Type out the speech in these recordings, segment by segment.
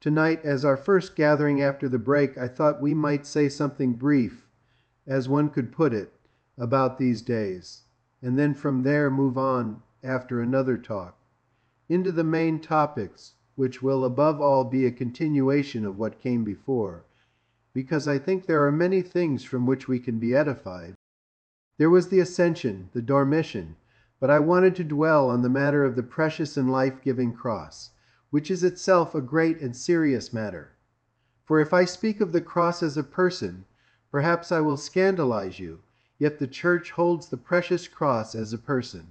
Tonight, as our first gathering after the break, I thought we might say something brief, as one could put it, about these days, and then from there move on, after another talk, into the main topics, which will above all be a continuation of what came before, because I think there are many things from which we can be edified. There was the Ascension, the Dormition, but I wanted to dwell on the matter of the precious and life-giving cross, which is itself a great and serious matter. For if I speak of the cross as a person, perhaps I will scandalize you, yet the Church holds the precious cross as a person.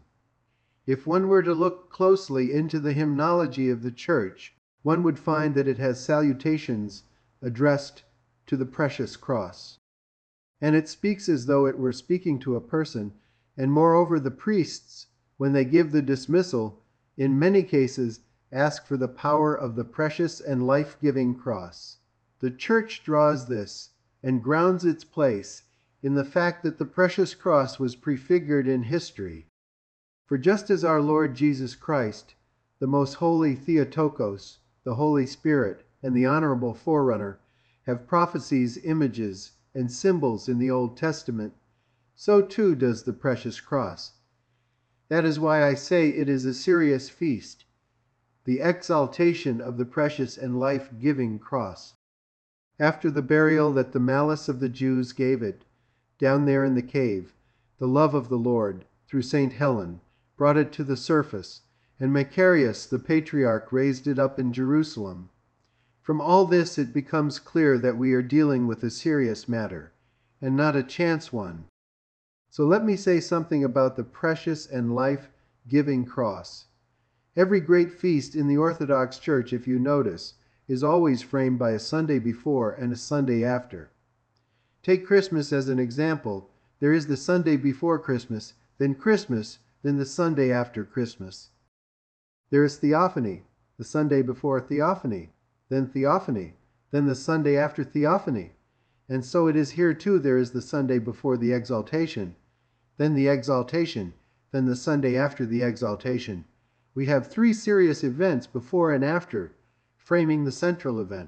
If one were to look closely into the hymnology of the Church, one would find that it has salutations addressed to the precious cross. And it speaks as though it were speaking to a person, and moreover the priests, when they give the dismissal, in many cases ask for the power of the precious and life-giving cross. The Church draws this, and grounds its place, in the fact that the precious cross was prefigured in history. For just as our Lord Jesus Christ, the most holy Theotokos, the Holy Spirit, and the honorable Forerunner, have prophecies, images, and symbols in the Old Testament, so too does the precious cross. That is why I say it is a serious feast, the exaltation of the precious and life-giving cross. After the burial that the malice of the Jews gave it, down there in the cave, the love of the Lord, through St. Helen, brought it to the surface, and Macarius the Patriarch raised it up in Jerusalem. From all this it becomes clear that we are dealing with a serious matter, and not a chance one. So let me say something about the precious and life-giving cross. Every great feast in the Orthodox Church, if you notice, is always framed by a Sunday before and a Sunday after. Take Christmas as an example. There is the Sunday before Christmas, then the Sunday after Christmas. There is Theophany, the Sunday before Theophany, then the Sunday after Theophany. And so it is here too. There is the Sunday before the Exaltation, then the Sunday after the Exaltation. We have 3 serious events before and after, framing the central event.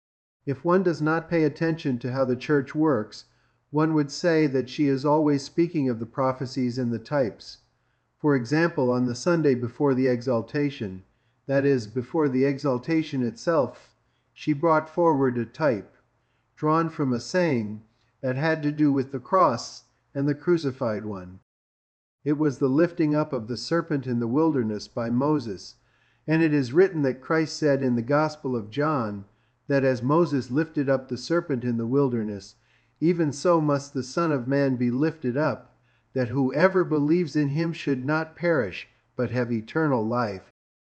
If one does not pay attention to how the Church works, one would say that she is always speaking of the prophecies and the types. For example, on the Sunday before the Exaltation, that is, before the Exaltation itself, she brought forward a type, drawn from a saying that had to do with the cross and the crucified one. It was the lifting up of the serpent in the wilderness by Moses, and it is written that Christ said in the Gospel of John that as Moses lifted up the serpent in the wilderness, even so must the Son of Man be lifted up, that whoever believes in him should not perish, but have eternal life.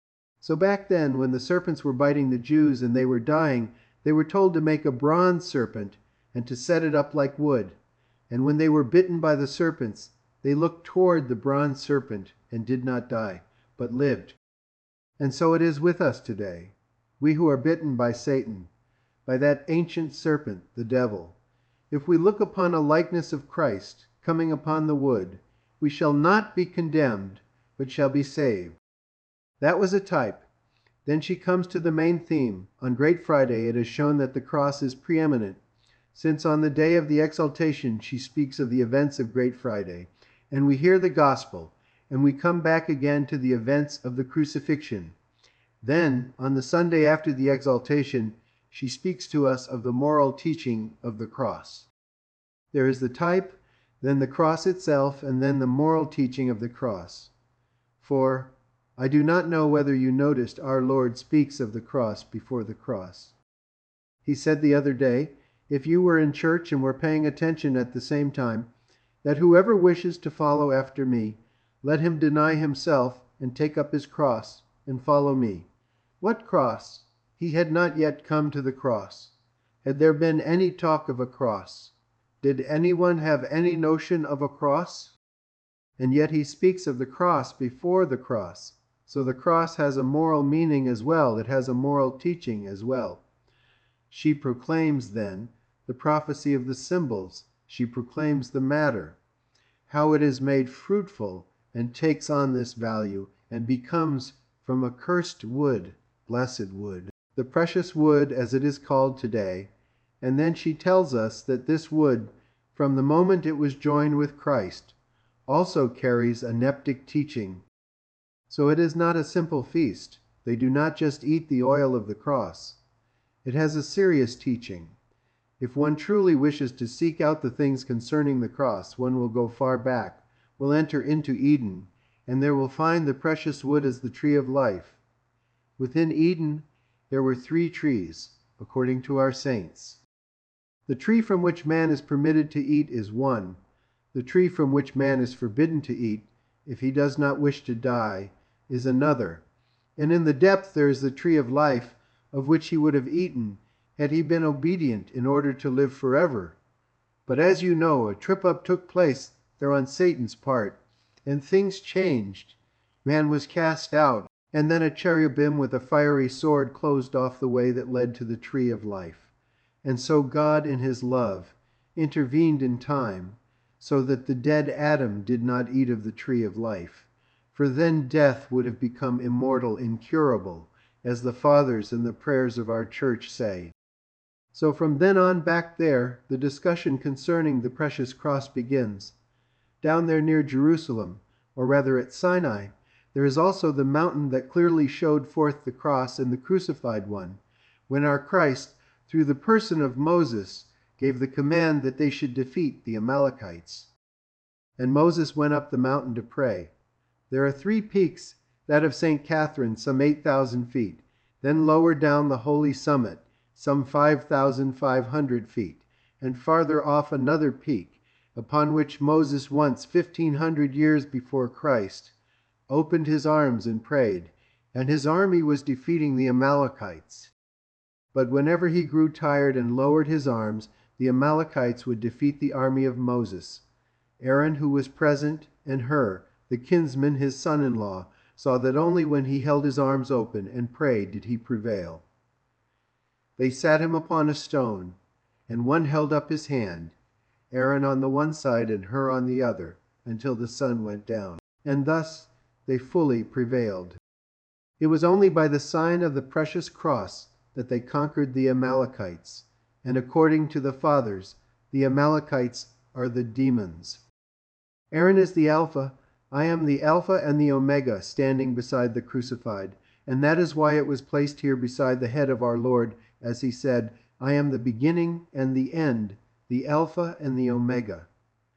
So back then, when the serpents were biting the Jews and they were dying, they were told to make a bronze serpent and to set it up like wood. And when they were bitten by the serpents, they looked toward the bronze serpent and did not die, but lived. And so it is with us today, we who are bitten by Satan, by that ancient serpent, the devil. If we look upon a likeness of Christ coming upon the wood, we shall not be condemned, but shall be saved. That was a type. Then she comes to the main theme. On Great Friday it is shown that the cross is preeminent, since on the day of the Exaltation she speaks of the events of Great Friday, and we hear the gospel, and we come back again to the events of the crucifixion. Then, on the Sunday after the Exaltation, she speaks to us of the moral teaching of the cross. There is the type, then the cross itself, and then the moral teaching of the cross. For I do not know whether you noticed our Lord speaks of the cross before the cross. He said the other day, if you were in church and were paying attention at the same time, that whoever wishes to follow after me, let him deny himself and take up his cross and follow me. What cross? He had not yet come to the cross. Had there been any talk of a cross? Did anyone have any notion of a cross? And yet he speaks of the cross before the cross. So the cross has a moral meaning as well. It has a moral teaching as well. She proclaims then the prophecy of the symbols. She proclaims the matter, how it is made fruitful and takes on this value and becomes from accursed wood, blessed wood. the precious wood as it is called today, and then she tells us that this wood, from the moment it was joined with Christ, also carries a neptic teaching. So it is not a simple feast. They do not just eat the oil of the cross. It has a serious teaching. If one truly wishes to seek out the things concerning the cross, one will go far back, will enter into Eden, and there will find the precious wood as the tree of life. Within Eden, there were 3 trees, according to our saints. The tree from which man is permitted to eat is one. The tree from which man is forbidden to eat, if he does not wish to die, is another. And in the depth there is the tree of life, of which he would have eaten had he been obedient in order to live forever. But as you know, a trip-up took place there on Satan's part, and things changed. Man was cast out, and then a cherubim with a fiery sword closed off the way that led to the tree of life. And so God, in his love, intervened in time, so that the dead Adam did not eat of the tree of life. For then death would have become immortal, incurable, as the fathers in the prayers of our church say. So from then on back there, the discussion concerning the precious cross begins. Down there near Jerusalem, or rather at Sinai, there is also the mountain that clearly showed forth the cross and the crucified one, when our Christ, through the person of Moses, gave the command that they should defeat the Amalekites. And Moses went up the mountain to pray. There are 3 peaks, that of St. Catherine, some 8,000 feet, then lower down the holy summit, some 5,500 feet, and farther off another peak, upon which Moses once, 1,500 years before Christ, opened his arms and prayed, and his army was defeating the Amalekites. But whenever he grew tired and lowered his arms, the Amalekites would defeat the army of Moses. Aaron, who was present, and Hur, the kinsman, his son-in-law, saw that only when he held his arms open and prayed did he prevail. They sat him upon a stone, and one held up his hand, Aaron on the one side and Hur on the other, until the sun went down. And thus they fully prevailed. It was only by the sign of the precious cross that they conquered the Amalekites, and according to the fathers, the Amalekites are the demons. Aaron is the Alpha. I am the Alpha and the Omega, standing beside the crucified, and that is why it was placed here beside the head of our Lord, as he said, I am the beginning and the end, the Alpha and the Omega.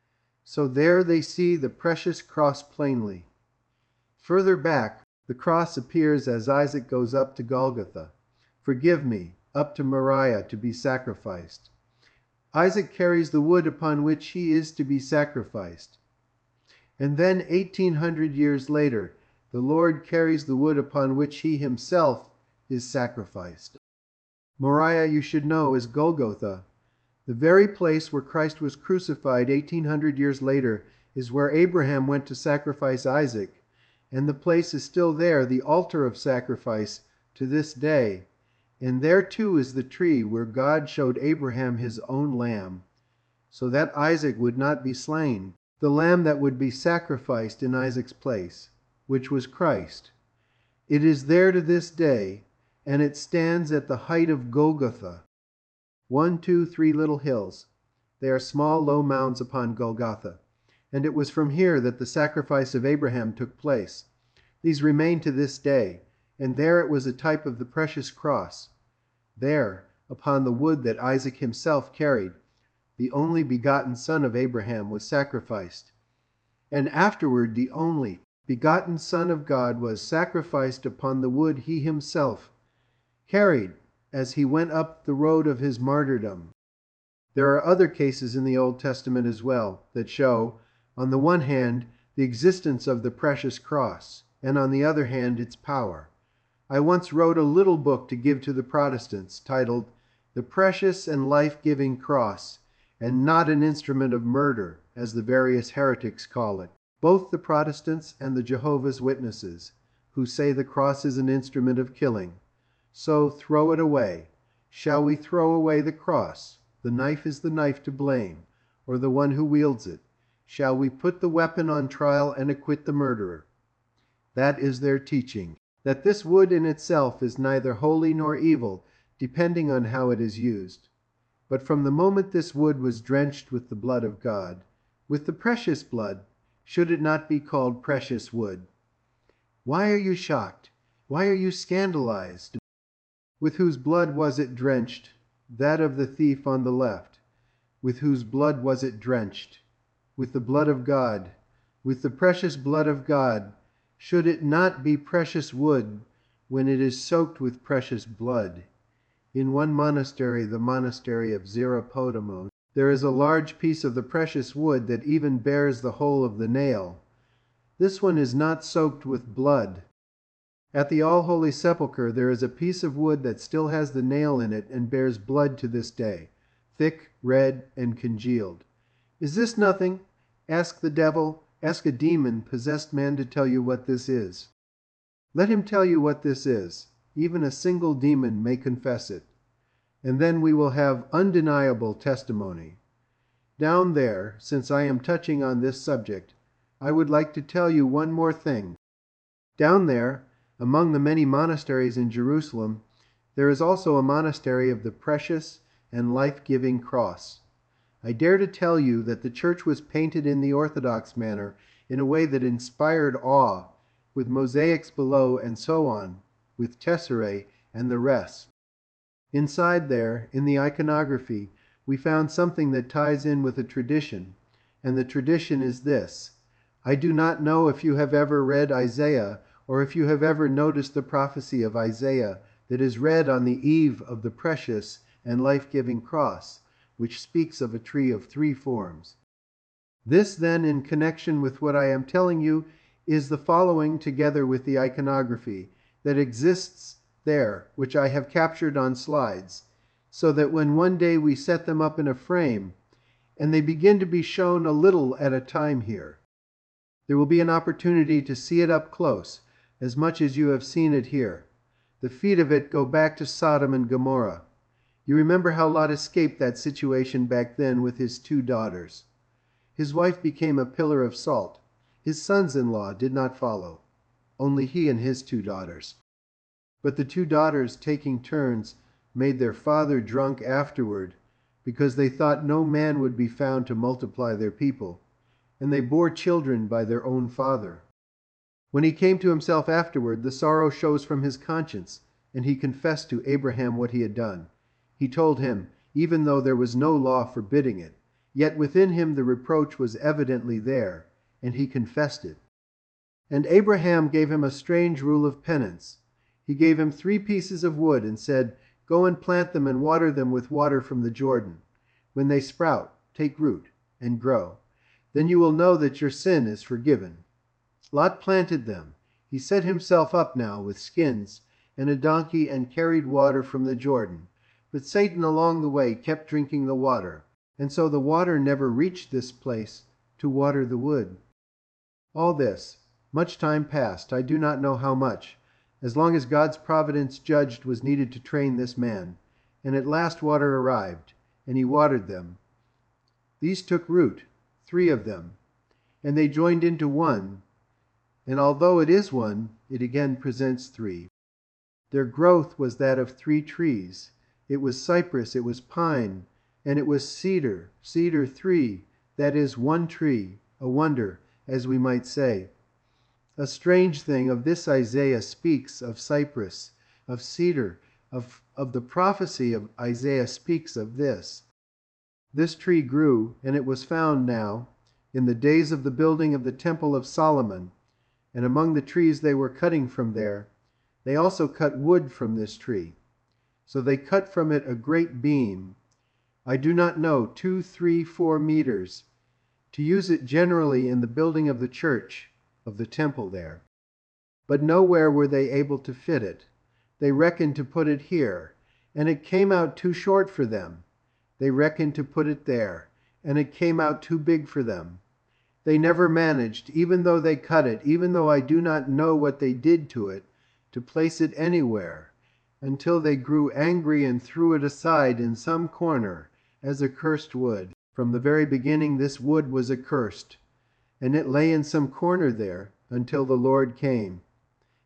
So there they see the precious cross plainly. Further back, the cross appears as Isaac goes up to Golgotha. Forgive me, up to Moriah to be sacrificed. Isaac carries the wood upon which he is to be sacrificed. And then 1,800 years later, the Lord carries the wood upon which he himself is sacrificed. Moriah, you should know, is Golgotha. The very place where Christ was crucified 1,800 years later is where Abraham went to sacrifice Isaac, and the place is still there, the altar of sacrifice, to this day. And there too is the tree where God showed Abraham his own lamb, so that Isaac would not be slain, the lamb that would be sacrificed in Isaac's place, which was Christ. It is there to this day, and it stands at the height of Golgotha. 1, 2, 3 little hills. They are small, low mounds upon Golgotha. And it was from here that the sacrifice of Abraham took place. These remain to this day, and there it was a type of the precious cross. There, upon the wood that Isaac himself carried, the only begotten son of Abraham was sacrificed. And afterward the only begotten Son of God was sacrificed upon the wood he himself carried as he went up the road of his martyrdom. There are other cases in the Old Testament as well that show, on the one hand, the existence of the precious cross, and on the other hand, its power. I once wrote a little book to give to the Protestants titled, The Precious and Life-Giving Cross, and Not an Instrument of Murder, as the various heretics call it, both the Protestants and the Jehovah's Witnesses, who say the cross is an instrument of killing. So throw it away. Shall we throw away the cross? The knife is the knife to blame, or the one who wields it. Shall we put the weapon on trial and acquit the murderer? That is their teaching. that this wood in itself is neither holy nor evil, depending on how it is used. But from the moment this wood was drenched with the blood of God, with the precious blood, should it not be called precious wood? Why are you shocked? Why are you scandalized? With whose blood was it drenched? That of the thief on the left. With whose blood was it drenched? With the blood of God. With the precious blood of God. Should it not be precious wood when it is soaked with precious blood? In one monastery, the monastery of Zerapodamos, there is a large piece of the precious wood that even bears the hole of the nail. This one is not soaked with blood. At the All-Holy Sepulchre there is a piece of wood that still has the nail in it and bears blood to this day, thick, red, and congealed. Is this nothing? Ask the devil, ask a demon-possessed man to tell you what this is. Let him tell you what this is. Even a single demon may confess it. And then we will have undeniable testimony. Down there, since I am touching on this subject, I would like to tell you one more thing. Down there, among the many monasteries in Jerusalem, there is also a monastery of the precious and life-giving cross. I dare to tell you that the church was painted in the Orthodox manner in a way that inspired awe, with mosaics below and so on, with tesserae and the rest. Inside there, in the iconography, we found something that ties in with a tradition, and the tradition is this. I do not know if you have ever read Isaiah, or if you have ever noticed the prophecy of Isaiah that is read on the eve of the precious and life-giving cross, which speaks of a tree of 3 forms. This, then, in connection with what I am telling you, is the following together with the iconography that exists there, which I have captured on slides, so that when one day we set them up in a frame, and they begin to be shown a little at a time here, there will be an opportunity to see it up close, as much as you have seen it here. The feet of it go back to Sodom and Gomorrah. You remember how Lot escaped that situation back then with his 2 daughters. His wife became a pillar of salt. His sons-in-law did not follow, only he and his 2 daughters. But the 2 daughters, taking turns, made their father drunk afterward, because they thought no man would be found to multiply their people, and they bore children by their own father. When he came to himself afterward, the sorrow shows from his conscience, and he confessed to Abraham what he had done. He told him, even though there was no law forbidding it, yet within him the reproach was evidently there, and he confessed it. And Abraham gave him a strange rule of penance. He gave him 3 pieces of wood and said, "Go and plant them and water them with water from the Jordan. When they sprout, take root and grow. Then you will know that your sin is forgiven." Lot planted them. He set himself up now with skins and a donkey and carried water from the Jordan. But Satan along the way kept drinking the water, and so the water never reached this place to water the wood. All this, much time passed, I do not know how much, as long as God's providence judged was needed to train this man, and at last water arrived, and he watered them. These took root, 3 of them, and they joined into one, and although it is one, it again presents 3. Their growth was that of 3 trees. It was cypress, it was pine, and it was cedar, cedar 3, that is 1 tree, a wonder, as we might say. A strange thing of this Isaiah speaks of cypress, of cedar, of the prophecy of Isaiah speaks of this. This tree grew, and it was found now, in the days of the building of the Temple of Solomon, and among the trees they were cutting from there, they also cut wood from this tree. So they cut from it a great beam, I do not know, 2, 3, 4 meters, to use it generally in the building of the church, of the temple there. But nowhere were they able to fit it. They reckoned to put it here, and it came out too short for them. They reckoned to put it there, and it came out too big for them. They never managed, even though they cut it, even though I do not know what they did to it, to place it anywhere, until they grew angry and threw it aside in some corner, as accursed wood. From the very beginning this wood was accursed, and it lay in some corner there until the Lord came.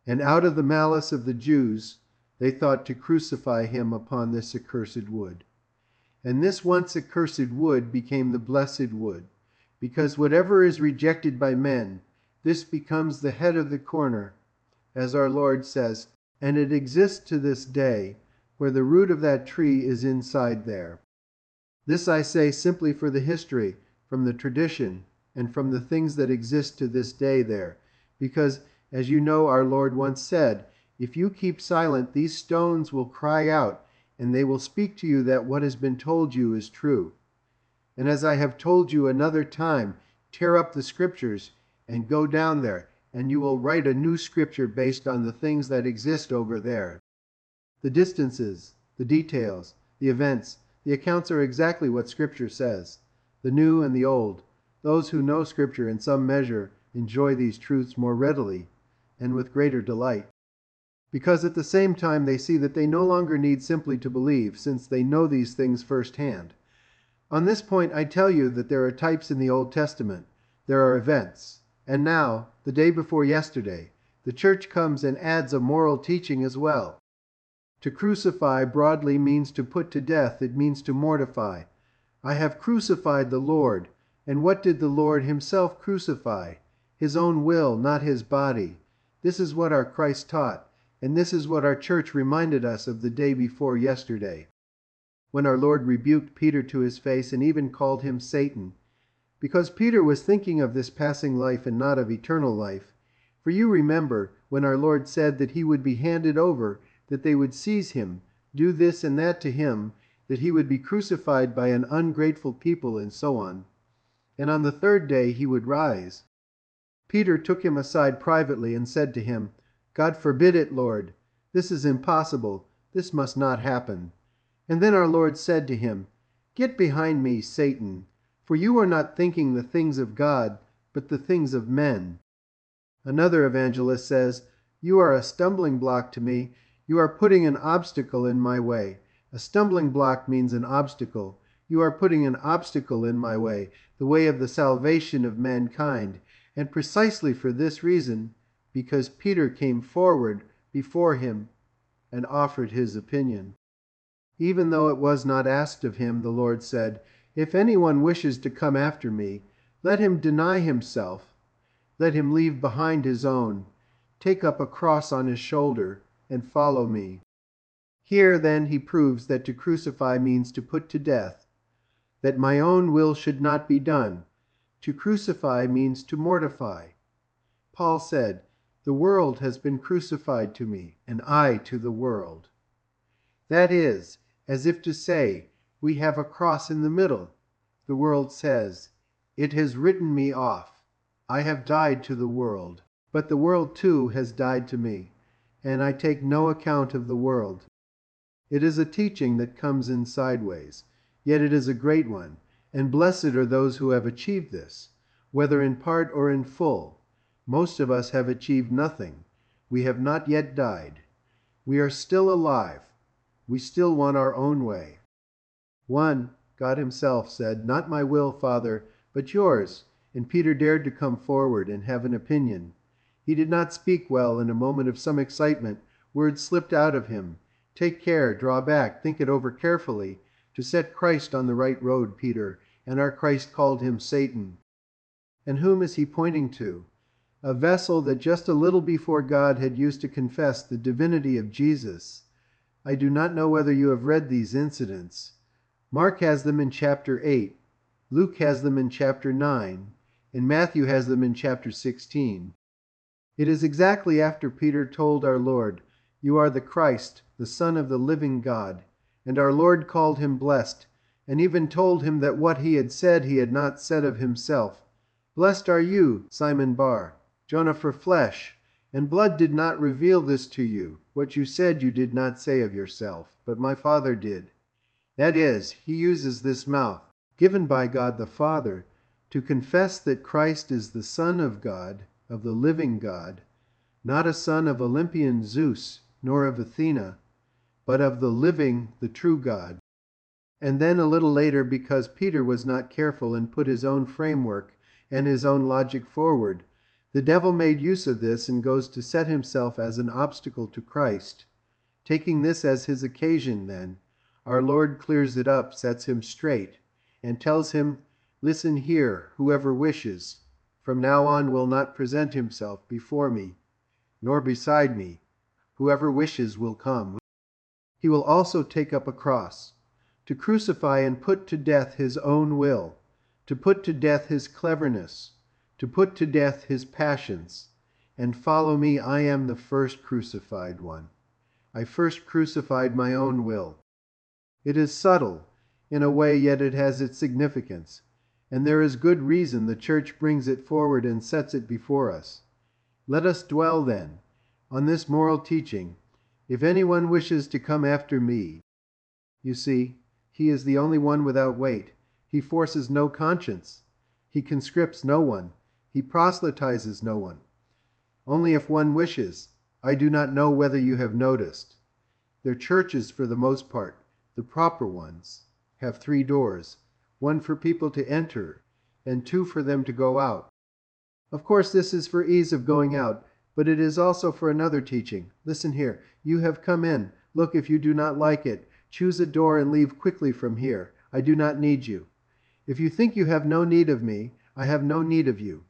And out of the malice of the Jews, they thought to crucify him upon this accursed wood. And this once accursed wood became the blessed wood, because whatever is rejected by men, this becomes the head of the corner, as our Lord says, and it exists to this day, where the root of that tree is inside there. This I say simply for the history, from the tradition, and from the things that exist to this day there, because, as you know, our Lord once said, if you keep silent, these stones will cry out, and they will speak to you that what has been told you is true. And as I have told you another time, tear up the scriptures and go down there, and you will write a new scripture based on the things that exist over there. The distances, the details, the events, the accounts are exactly what Scripture says. The new and the old. Those who know Scripture in some measure enjoy these truths more readily and with greater delight, because at the same time they see that they no longer need simply to believe, since they know these things firsthand. On this point I tell you that there are types in the Old Testament, there are events, and now, the day before yesterday, the church comes and adds a moral teaching as well. To crucify broadly means to put to death, it means to mortify. I have crucified the Lord, and what did the Lord himself crucify? His own will, not his body. This is what our Christ taught, and this is what our church reminded us of the day before yesterday, when our Lord rebuked Peter to his face and even called him Satan, because Peter was thinking of this passing life and not of eternal life. For you remember when our Lord said that he would be handed over, that they would seize him, do this and that to him, that he would be crucified by an ungrateful people, and so on. And on the third day he would rise. Peter took him aside privately and said to him, God forbid it, Lord. This is impossible. This must not happen. And then our Lord said to him, Get behind me, Satan, for you are not thinking the things of God, but the things of men. Another evangelist says, You are a stumbling block to me. You are putting an obstacle in my way. A stumbling block means an obstacle. You are putting an obstacle in my way, the way of the salvation of mankind. And precisely for this reason, because Peter came forward before him and offered his opinion. Even though it was not asked of him, the Lord said, If anyone wishes to come after me, let him deny himself. Let him leave behind his own, take up a cross on his shoulder, and follow me. Here, then, he proves that to crucify means to put to death, that my own will should not be done. To crucify means to mortify. Paul said, The world has been crucified to me, and I to the world. That is, as if to say, we have a cross in the middle. The world says, It has written me off. I have died to the world, but the world too has died to me, and I take no account of the world. It is a teaching that comes in sideways, yet it is a great one, and blessed are those who have achieved this, whether in part or in full. Most of us have achieved nothing. We have not yet died. We are still alive. We still want our own way. One, God himself, said, Not my will, Father, but yours. And Peter dared to come forward and have an opinion. He did not speak well. In a moment of some excitement, words slipped out of him. Take care, draw back, think it over carefully. To set Christ on the right road, Peter, and our Christ called him Satan. And whom is he pointing to? A vessel that just a little before God had used to confess the divinity of Jesus. I do not know whether you have read these incidents. Mark has them in chapter 8, Luke has them in chapter 9, and Matthew has them in chapter 16. It is exactly after Peter told our Lord, You are the Christ, the Son of the living God. And our Lord called him blessed, and even told him that what he had said he had not said of himself. Blessed are you, Simon Bar, Jonah, for flesh and blood did not reveal this to you. What you said you did not say of yourself, but my Father did. That is, he uses this mouth, given by God the Father, to confess that Christ is the Son of God, of the living God, not a son of Olympian Zeus, nor of Athena, but of the living, the true God. And then a little later, because Peter was not careful and put his own framework and his own logic forward, The devil made use of this and goes to set himself as an obstacle to Christ. Taking this as his occasion, then, our Lord clears it up, sets him straight, and tells him, "Listen here, whoever wishes, from now on will not present himself before me, nor beside me. Whoever wishes will come." He will also take up a cross, to crucify and put to death his own will, to put to death his cleverness, to put to death his passions, and follow me. I am the first crucified one. I first crucified my own will. It is subtle, in a way, yet it has its significance, and there is good reason the Church brings it forward and sets it before us. Let us dwell, then, on this moral teaching. If anyone wishes to come after me, you see, he is the only one without weight. He forces no conscience. He conscripts no one. He proselytizes no one. Only if one wishes. I do not know whether you have noticed. Their churches, for the most part, the proper ones, have 3 doors, one for people to enter, and 2 for them to go out. Of course, this is for ease of going out, but it is also for another teaching. Listen here. You have come in. Look, if you do not like it, choose a door and leave quickly from here. I do not need you. If you think you have no need of me, I have no need of you.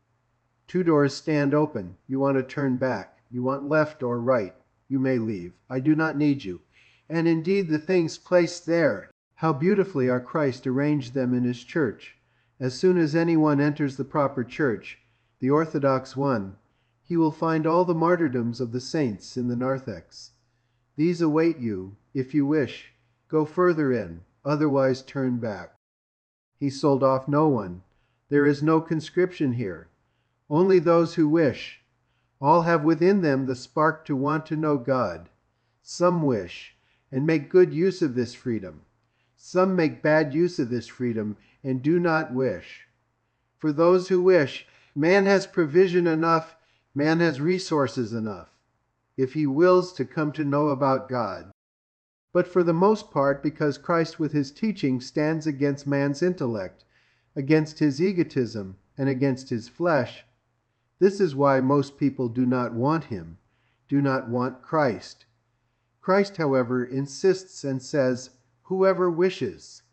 2 doors stand open. You want to turn back. You want left or right. You may leave. I do not need you. And indeed the things placed there, how beautifully our Christ arranged them in his church. As soon as anyone enters the proper church, the Orthodox one, he will find all the martyrdoms of the saints in the narthex. These await you, if you wish. Go further in, otherwise turn back. He sold off no one. There is no conscription here. Only those who wish. All have within them the spark to want to know God. Some wish, and make good use of this freedom. Some make bad use of this freedom, and do not wish. For those who wish, man has provision enough, man has resources enough, if he wills to come to know about God. But for the most part, because Christ with his teaching stands against man's intellect, against his egotism, and against his flesh, this is why most people do not want him, do not want Christ. Christ, however, insists and says, "Whoever wishes."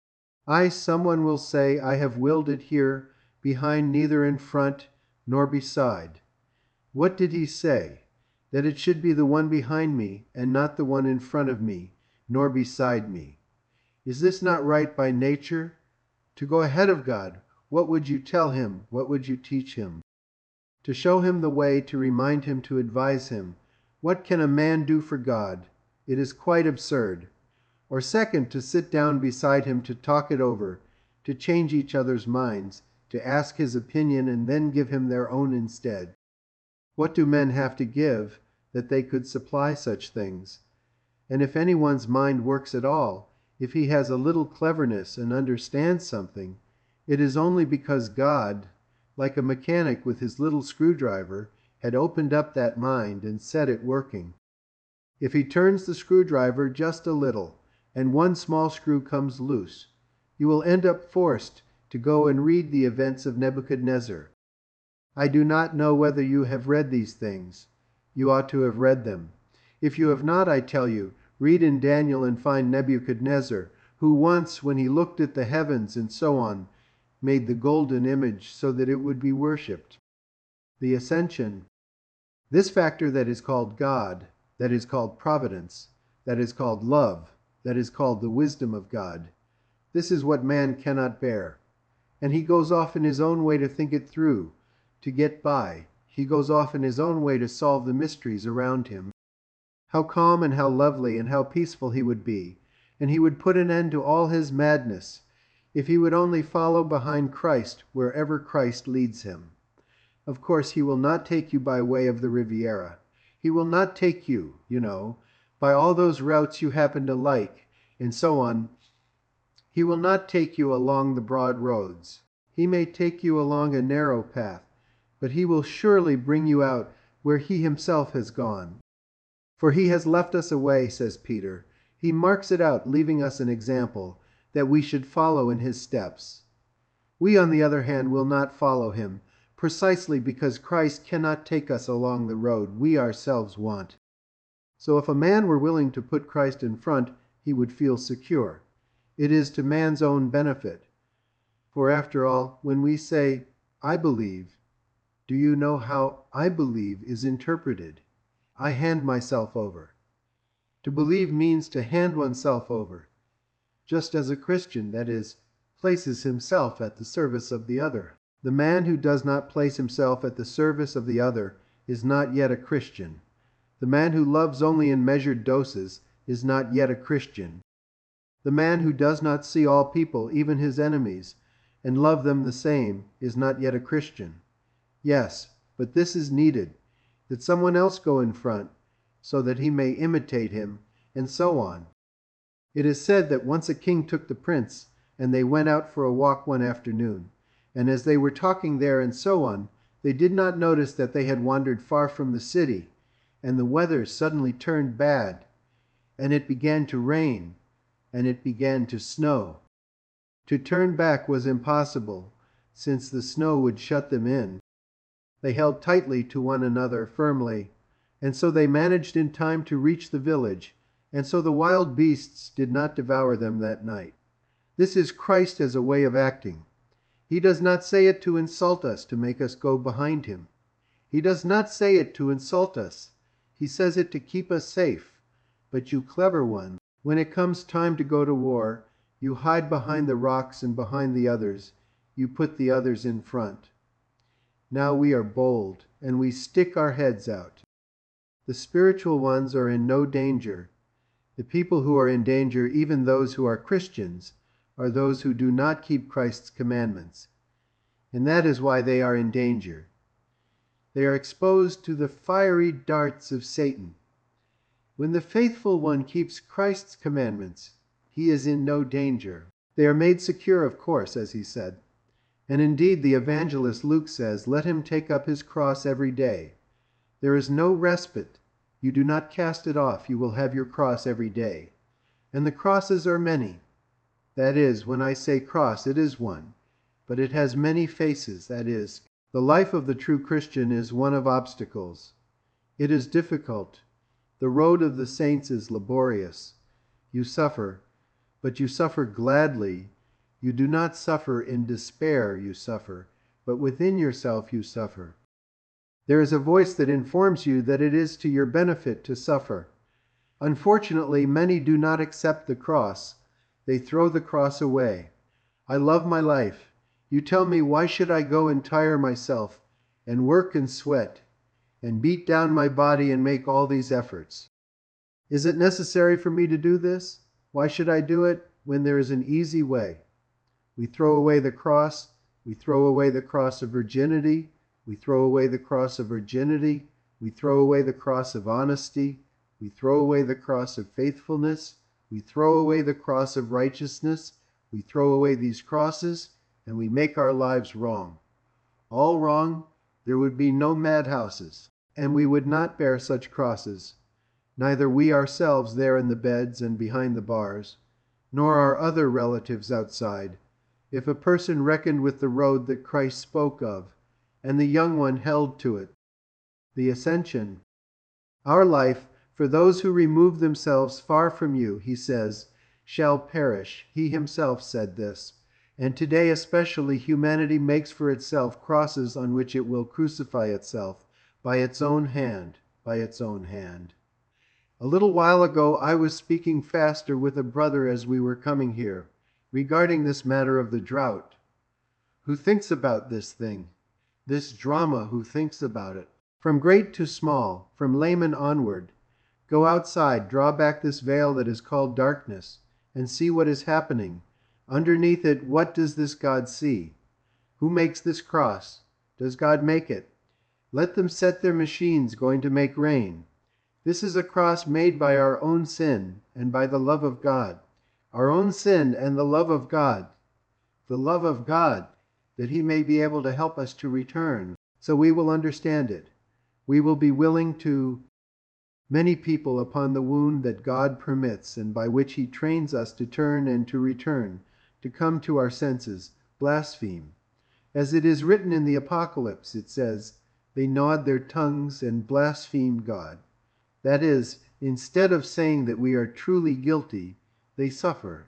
Someone will say, I have willed it here, behind neither in front nor beside. What did he say? That it should be the one behind me, and not the one in front of me, nor beside me. Is this not right by nature? To go ahead of God, what would you tell him? What would you teach him? To show him the way, to remind him, to advise him. What can a man do for God? It is quite absurd. Or second, to sit down beside him, to talk it over, to change each other's minds, to ask his opinion and then give him their own instead. What do men have to give that they could supply such things? And if anyone's mind works at all, if he has a little cleverness and understands something, it is only because God, like a mechanic with his little screwdriver, had opened up that mind and set it working. If he turns the screwdriver just a little, and one small screw comes loose, you will end up forced to go and read the events of Nebuchadnezzar. I do not know whether you have read these things. You ought to have read them. If you have not, I tell you, read in Daniel and find Nebuchadnezzar, who once, when he looked at the heavens and so on, made the golden image so that it would be worshipped. The ascension, this factor that is called God, that is called providence, that is called love, that is called the wisdom of God, this is what man cannot bear. And he goes off in his own way to think it through, to get by. He goes off in his own way to solve the mysteries around him. How calm and how lovely and how peaceful he would be, and he would put an end to all his madness, if he would only follow behind Christ wherever Christ leads him. Of course, he will not take you by way of the Riviera. He will not take you, by all those routes you happen to like, and so on. He will not take you along the broad roads. He may take you along a narrow path, but he will surely bring you out where he himself has gone. For he has left us a way, says Peter. He marks it out, leaving us an example, that we should follow in his steps. We, on the other hand, will not follow him, precisely because Christ cannot take us along the road we ourselves want. So if a man were willing to put Christ in front, he would feel secure. It is to man's own benefit. For after all, when we say, "I believe," do you know how "I believe" is interpreted? I hand myself over. To believe means to hand oneself over, just as a Christian, that is, places himself at the service of the other. The man who does not place himself at the service of the other is not yet a Christian. The man who loves only in measured doses is not yet a Christian. The man who does not see all people, even his enemies, and love them the same, is not yet a Christian. Yes, but this is needed, that someone else go in front, so that he may imitate him, and so on. It is said that once a king took the prince, and they went out for a walk one afternoon. And as they were talking there and so on, they did not notice that they had wandered far from the city, and the weather suddenly turned bad, and it began to rain, and it began to snow. To turn back was impossible, since the snow would shut them in. They held tightly to one another firmly, and so they managed in time to reach the village, and so the wild beasts did not devour them that night. This is Christ as a way of acting. He does not say it to insult us, to make us go behind him. He does not say it to insult us. He says it to keep us safe. But you clever one, when it comes time to go to war, you hide behind the rocks and behind the others. You put the others in front. Now we are bold, and we stick our heads out. The spiritual ones are in no danger. The people who are in danger, even those who are Christians, are those who do not keep Christ's commandments. And that is why they are in danger. They are exposed to the fiery darts of Satan. When the faithful one keeps Christ's commandments, he is in no danger. They are made secure, of course, as he said. And indeed, the evangelist Luke says, "Let him take up his cross every day." There is no respite. You do not cast it off. You will have your cross every day. And the crosses are many. That is, when I say cross, it is one. But it has many faces. That is, the life of the true Christian is one of obstacles. It is difficult. The road of the saints is laborious. You suffer, but you suffer gladly. You do not suffer in despair, you suffer, but within yourself you suffer. There is a voice that informs you that it is to your benefit to suffer. Unfortunately, many do not accept the cross. They throw the cross away. I love my life. You tell me, why should I go and tire myself, and work and sweat, and beat down my body and make all these efforts? Is it necessary for me to do this? Why should I do it when there is an easy way? We throw away the cross. We throw away the cross of virginity. We throw away the cross of virginity. We throw away the cross of honesty. We throw away the cross of faithfulness. We throw away the cross of righteousness. We throw away these crosses, and we make our lives wrong. All wrong, there would be no madhouses, and we would not bear such crosses. Neither we ourselves there in the beds and behind the bars, nor our other relatives outside, if a person reckoned with the road that Christ spoke of, and the young one held to it, the ascension. Our life, for those who remove themselves far from you, he says, shall perish. He himself said this. And today especially humanity makes for itself crosses on which it will crucify itself by its own hand, by its own hand. A little while ago I was speaking faster with a brother as we were coming here, regarding this matter of the drought. Who thinks about this thing? This drama, who thinks about it? From great to small, from layman onward. Go outside, draw back this veil that is called darkness, and see what is happening. Underneath it, what does this God see? Who makes this cross? Does God make it? Let them set their machines going to make rain. This is a cross made by our own sin and by the love of God. Our own sin and the love of God. The love of God, that he may be able to help us to return, so we will understand it. We will be willing to many people upon the wound that God permits and by which he trains us to turn and to return, to come to our senses, blaspheme. As it is written in the Apocalypse, it says, they gnawed their tongues and blasphemed God. That is, instead of saying that we are truly guilty, they suffer.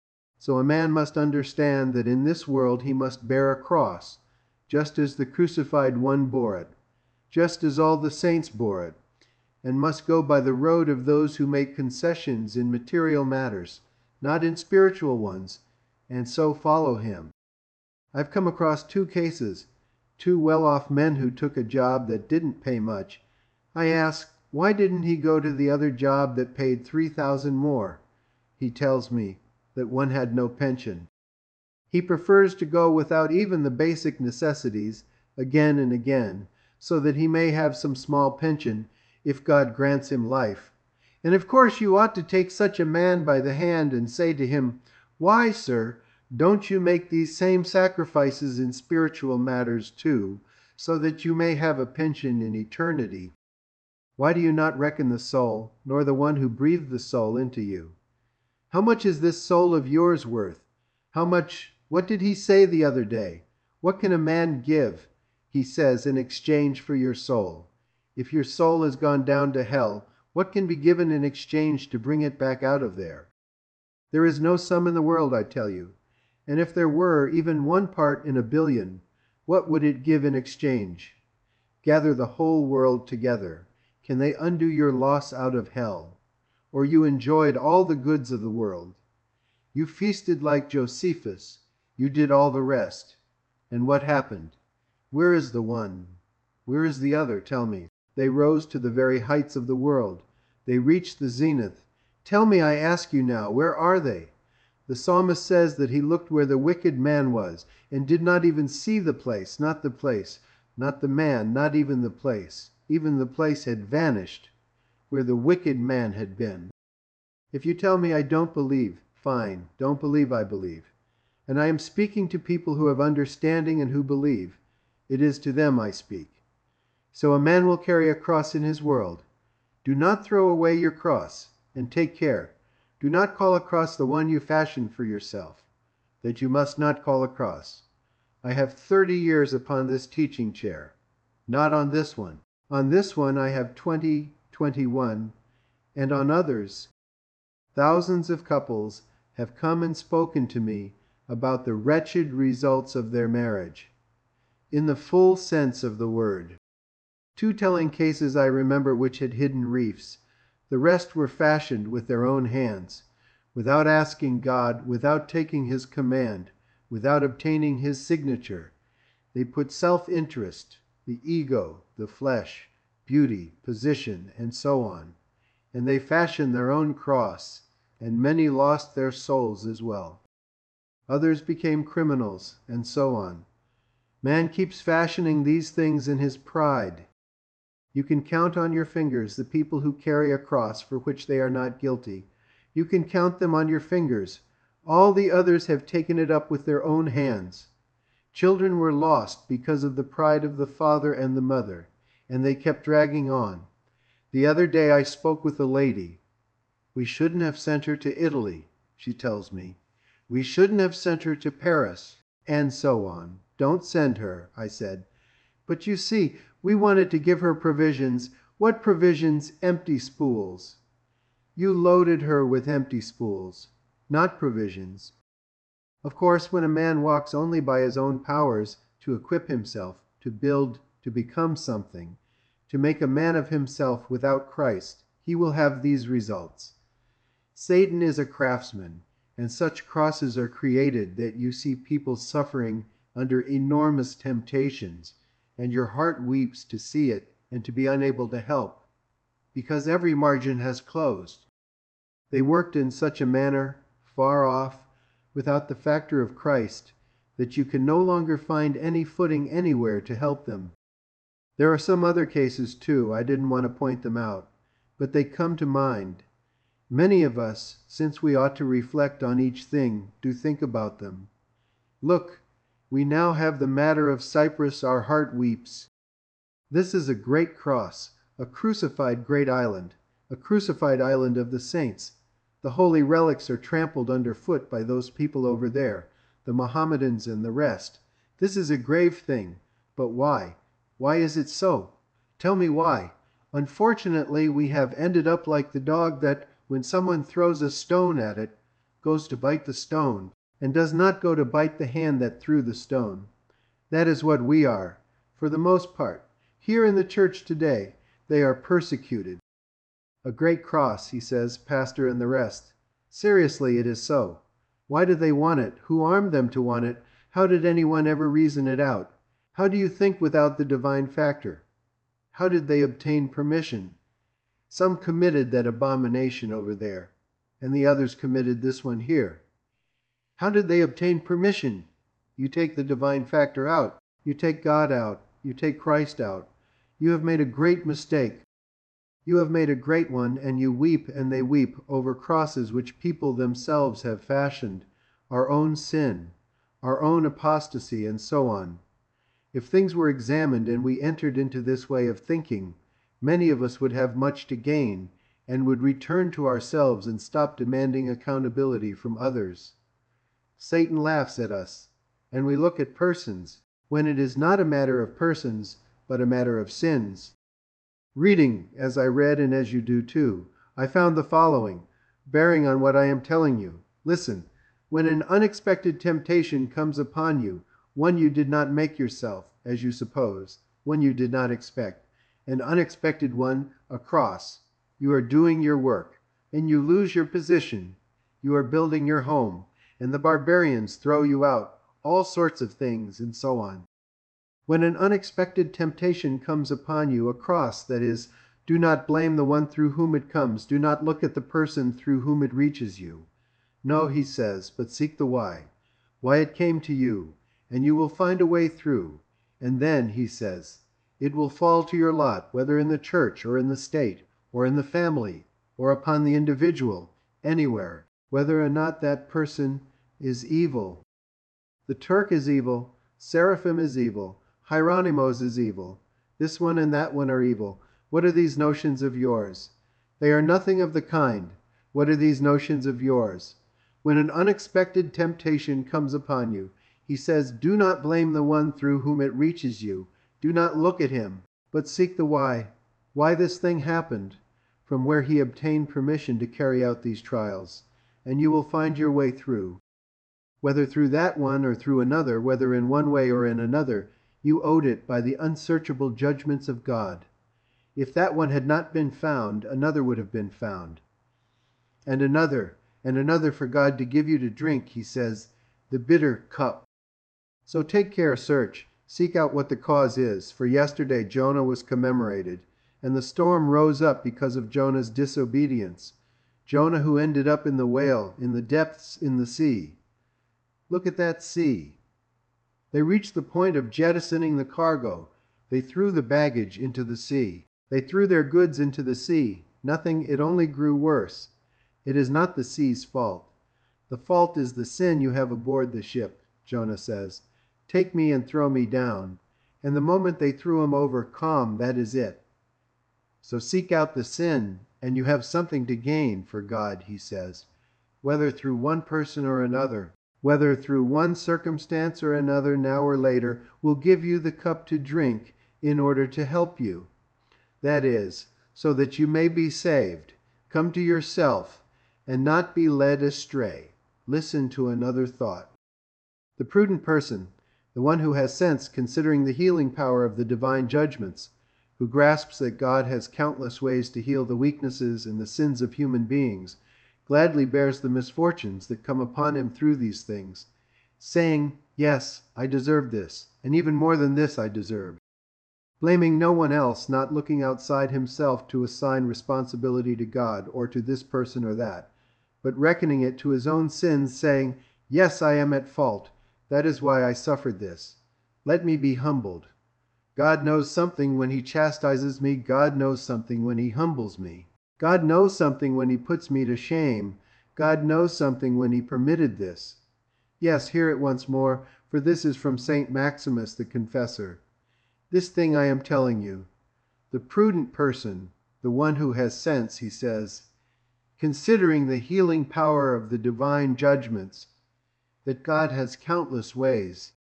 So a man must understand that in this world he must bear a cross, just as the crucified one bore it, just as all the saints bore it, and must go by the road of those who make concessions in material matters, not in spiritual ones, and so follow him. I've come across two cases, two well-off men who took a job that didn't pay much. I asked, why didn't he go to the other job that paid 3,000 more? He tells me that one had no pension. He prefers to go without even the basic necessities again and again, so that he may have some small pension if God grants him life. And of course you ought to take such a man by the hand and say to him, why, sir, don't you make these same sacrifices in spiritual matters too, so that you may have a pension in eternity? Why do you not reckon the soul, nor the one who breathed the soul into you? How much is this soul of yours worth? How much, what did he say the other day? What can a man give, he says, in exchange for your soul? If your soul has gone down to hell, what can be given in exchange to bring it back out of there? There is no sum in the world, I tell you. And if there were even 1 part in a billion, what would it give in exchange? Gather the whole world together. Can they undo your loss out of hell? Or you enjoyed all the goods of the world. You feasted like Josephus. You did all the rest. And what happened? Where is the one? Where is the other? Tell me. They rose to the very heights of the world. They reached the zenith. Tell me, I ask you now, where are they? The psalmist says that he looked where the wicked man was, and did not even see the place, not the man, not even the place. Even the place had vanished, where the wicked man had been. If you tell me I don't believe, fine, don't believe I believe. And I am speaking to people who have understanding and who believe. It is to them I speak. So a man will carry a cross in his world. Do not throw away your cross, and take care. Do not call a cross the one you fashioned for yourself, that you must not call a cross. I have 30 years upon this teaching chair, not on this one. On this one I have 21, and on others. Thousands of couples have come and spoken to me about the wretched results of their marriage, in the full sense of the word. 2 telling cases I remember which had hidden reefs. The rest were fashioned with their own hands, without asking God, without taking his command, without obtaining his signature. They put self-interest, the ego, the flesh, beauty, position, and so on. And they fashioned their own cross, and many lost their souls as well. Others became criminals, and so on. Man keeps fashioning these things in his pride. You can count on your fingers the people who carry a cross for which they are not guilty. You can count them on your fingers. All the others have taken it up with their own hands. Children were lost because of the pride of the father and the mother, and they kept dragging on. The other day I spoke with a lady. We shouldn't have sent her to Italy, she tells me. We shouldn't have sent her to Paris, and so on. Don't send her, I said. But you see, we wanted to give her provisions. What provisions? Empty spools. You loaded her with empty spools, not provisions. Of course, when a man walks only by his own powers to equip himself, to build, to become something, to make a man of himself without Christ, he will have these results. Satan is a craftsman, and such crosses are created that you see people suffering under enormous temptations, and your heart weeps to see it and to be unable to help, because every margin has closed. They worked in such a manner, far off, without the factor of Christ, that you can no longer find any footing anywhere to help them. There are some other cases too. I didn't want to point them out, but they come to mind. Many of us, since we ought to reflect on each thing, do think about them. Look, we now have the matter of Cyprus, our heart weeps. This is a great cross, a crucified great island, a crucified island of the saints. The holy relics are trampled underfoot by those people over there, the Mohammedans and the rest. This is a grave thing. But why? Why is it so? Tell me why. Unfortunately, we have ended up like the dog that, when someone throws a stone at it, goes to bite the stone, and does not go to bite the hand that threw the stone. That is what we are, for the most part. Here in the church today, they are persecuted. A great cross, he says, Pastor and the rest. Seriously, it is so. Why do they want it? Who armed them to want it? How did anyone ever reason it out? How do you think without the divine factor? How did they obtain permission? Some committed that abomination over there, and the others committed this one here. How did they obtain permission? You take the divine factor out. You take God out. You take Christ out. You have made a great mistake. You have made a great one, and you weep and they weep over crosses which people themselves have fashioned, our own sin, our own apostasy, and so on. If things were examined and we entered into this way of thinking, many of us would have much to gain and would return to ourselves and stop demanding accountability from others. Satan laughs at us, and we look at persons, when it is not a matter of persons, but a matter of sins. Reading, as I read and as you do too, I found the following, bearing on what I am telling you. Listen, when an unexpected temptation comes upon you, one you did not make yourself, as you suppose, one you did not expect, an unexpected one, a cross. You are doing your work, and you lose your position. You are building your home, and the barbarians throw you out, all sorts of things, and so on. When an unexpected temptation comes upon you, a cross, that is, do not blame the one through whom it comes. Do not look at the person through whom it reaches you. No, he says, but seek the why it came to you, and you will find a way through. And then, he says, it will fall to your lot, whether in the church or in the state, or in the family, or upon the individual, anywhere, whether or not that person is evil. The Turk is evil, Seraphim is evil, Hieronymus is evil, this one and that one are evil. What are these notions of yours? They are nothing of the kind. What are these notions of yours? When an unexpected temptation comes upon you, he says, do not blame the one through whom it reaches you. Do not look at him, but seek the why this thing happened, from where he obtained permission to carry out these trials, and you will find your way through. Whether through that one or through another, whether in one way or in another, you owed it by the unsearchable judgments of God. If that one had not been found, another would have been found. And another for God to give you to drink, he says, the bitter cup. So take care, search, seek out what the cause is, for yesterday Jonah was commemorated, and the storm rose up because of Jonah's disobedience. Jonah who ended up in the whale, in the depths in the sea. Look at that sea. They reached the point of jettisoning the cargo. They threw the baggage into the sea. They threw their goods into the sea. Nothing, it only grew worse. It is not the sea's fault. The fault is the sin you have aboard the ship, Jonah says. Take me and throw me down. And the moment they threw him over calm, that is it. So seek out the sin, and you have something to gain for God, he says, whether through one person or another, whether through one circumstance or another, now or later, will give you the cup to drink in order to help you. That is, so that you may be saved, come to yourself, and not be led astray. Listen to another thought. The prudent person, the one who has sense considering the healing power of the divine judgments, who grasps that God has countless ways to heal the weaknesses and the sins of human beings, gladly bears the misfortunes that come upon him through these things, saying, yes, I deserve this, and even more than this I deserve. Blaming no one else, not looking outside himself to assign responsibility to God or to this person or that, but reckoning it to his own sins, saying, yes, I am at fault. That is why I suffered this. Let me be humbled. God knows something when he chastises me. God knows something when he humbles me. God knows something when he puts me to shame. God knows something when he permitted this. Yes, hear it once more, for this is from St. Maximus the Confessor. This thing I am telling you. The prudent person, the one who has sense, he says, considering the healing power of the divine judgments, that God has countless ways,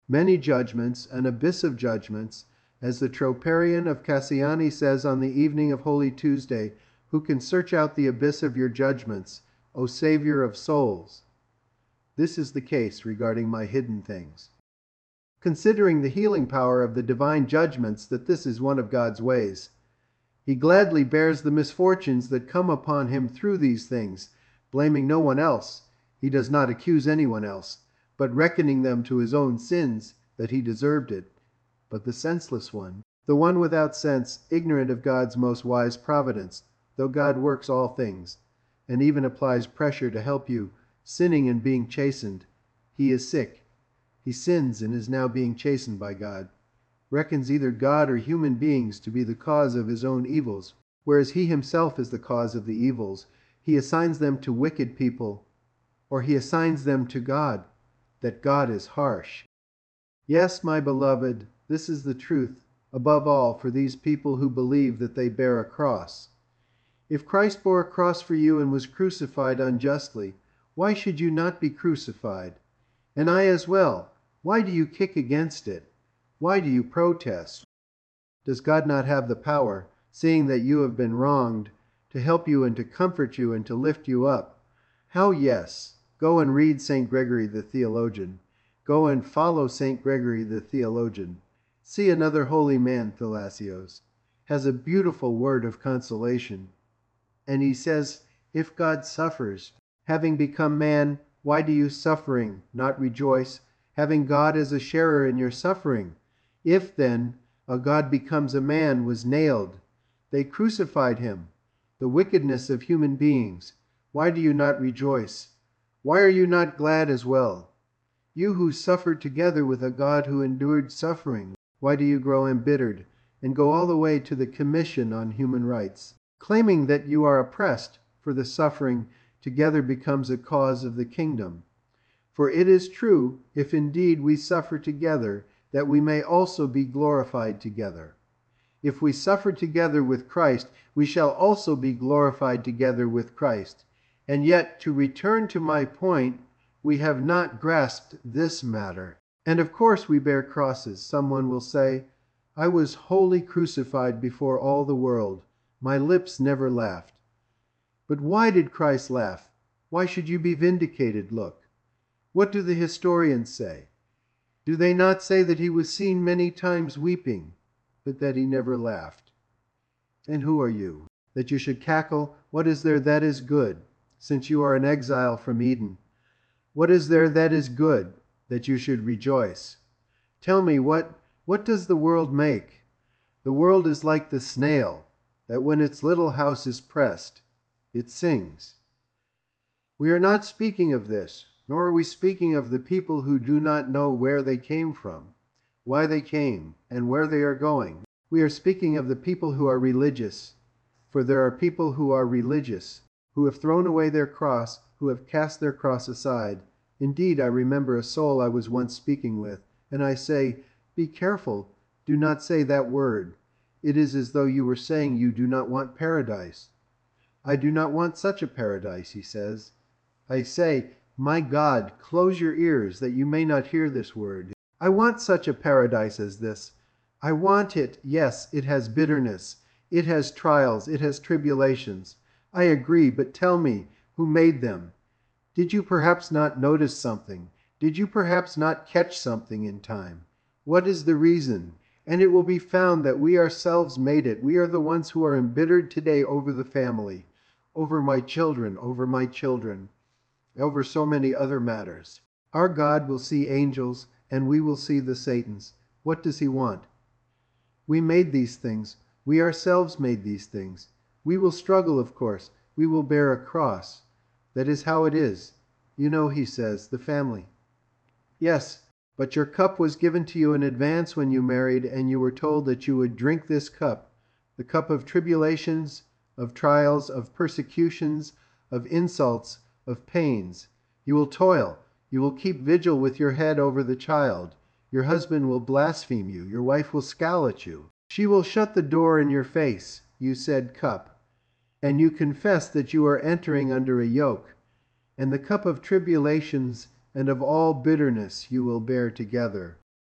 many judgments, an abyss of judgments, as the Troparion of Cassiani says on the evening of Holy Tuesday, who can search out the abyss of your judgments, O Savior of souls? This is the case regarding my hidden things. Considering the healing power of the divine judgments, that this is one of God's ways. He gladly bears the misfortunes that come upon him through these things, blaming no one else. He does not accuse anyone else, but reckoning them to his own sins, that he deserved it. But the senseless one, the one without sense, ignorant of God's most wise providence, though God works all things, and even applies pressure to help you, sinning and being chastened, he is sick. He sins and is now being chastened by God, reckons either God or human beings to be the cause of his own evils, whereas he himself is the cause of the evils. He assigns them to wicked people, or he assigns them to God, that God is harsh. Yes, my beloved, this is the truth, above all for these people who believe that they bear a cross. If Christ bore a cross for you and was crucified unjustly, why should you not be crucified? And I as well. Why do you kick against it? Why do you protest? Does God not have the power, seeing that you have been wronged, to help you and to comfort you and to lift you up? How yes. Go and read St. Gregory the theologian. Go and follow St. Gregory the theologian. See another holy man, Thalassios, has a beautiful word of consolation. And he says, if God suffers, having become man, why do you suffering not rejoice, having God as a sharer in your suffering? If then a God becomes a man was nailed, they crucified him, the wickedness of human beings, why do you not rejoice? Why are you not glad as well? You who suffered together with a God who endured suffering, why do you grow embittered and go all the way to the Commission on Human Rights, claiming that you are oppressed for the suffering together becomes a cause of the kingdom? For it is true, if indeed we suffer together, that we may also be glorified together. If we suffer together with Christ, we shall also be glorified together with Christ. And yet, to return to my point, we have not grasped this matter. And of course we bear crosses. Someone will say, I was wholly crucified before all the world. My lips never laughed. But why did Christ laugh? Why should you be vindicated? Look. What do the historians say? Do they not say that he was seen many times weeping, but that he never laughed? And who are you, that you should cackle? What is there that is good, since you are an exile from Eden? What is there that is good, that you should rejoice? Tell me, what does the world make? The world is like the snail, that when its little house is pressed, it sings. We are not speaking of this, nor are we speaking of the people who do not know where they came from, why they came, and where they are going. We are speaking of the people who are religious, for there are people who are religious, who have thrown away their cross, who have cast their cross aside. Indeed, I remember a soul I was once speaking with, and I say, be careful, do not say that word. It is as though you were saying you do not want paradise. I do not want such a paradise, he says. I say, my God, close your ears that you may not hear this word. I want such a paradise as this. I want it. Yes, it has bitterness. It has trials. It has tribulations. I agree, but tell me, who made them? Did you perhaps not notice something? Did you perhaps not catch something in time? What is the reason? And it will be found that we ourselves made it. We are the ones who are embittered today over the family, over my children, over so many other matters. Our God will see angels, and we will see the Satans. What does he want? We made these things. We ourselves made these things. We will struggle, of course. We will bear a cross. That is how it is. You know, he says, the family. Yes, but your cup was given to you in advance when you married, and you were told that you would drink this cup, the cup of tribulations, of trials, of persecutions, of insults, of pains. You will toil. You will keep vigil with your head over the child. Your husband will blaspheme you. Your wife will scowl at you. She will shut the door in your face. You said cup. And you confess that you are entering under a yoke. And the cup of tribulations and of all bitterness you will bear together.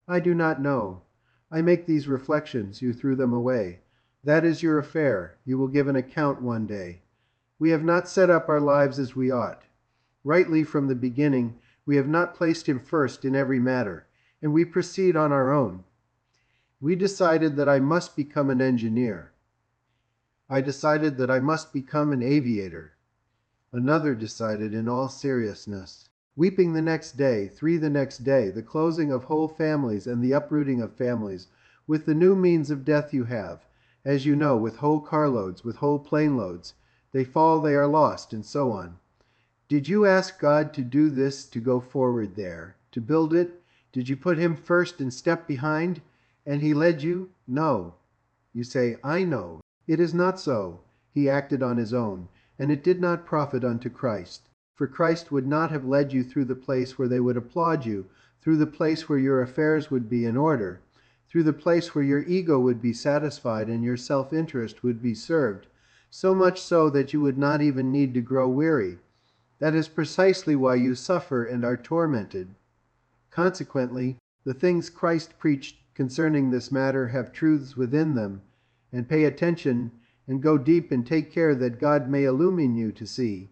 I do not know. I make these reflections, you threw them away. That is your affair. You will give an account one day. We have not set up our lives as we ought. Rightly from the beginning, we have not placed him first in every matter, and we proceed on our own. We decided that I must become an engineer. I decided that I must become an aviator. Another decided in all seriousness. Weeping the next day, three the next day, the closing of whole families and the uprooting of families, with the new means of death you have, as you know, with whole carloads, with whole plane loads. They fall, they are lost, and so on. Did you ask God to do this, to go forward there, to build it? Did you put him first and step behind? And he led you? No. You say, I know. It is not so. He acted on his own, and it did not profit unto Christ. For Christ would not have led you through the place where they would applaud you, through the place where your affairs would be in order, through the place where your ego would be satisfied and your self-interest would be served, so much so that you would not even need to grow weary. That is precisely why you suffer and are tormented. Consequently, the things Christ preached concerning this matter have truths within them, and pay attention and go deep and take care that God may illumine you to see.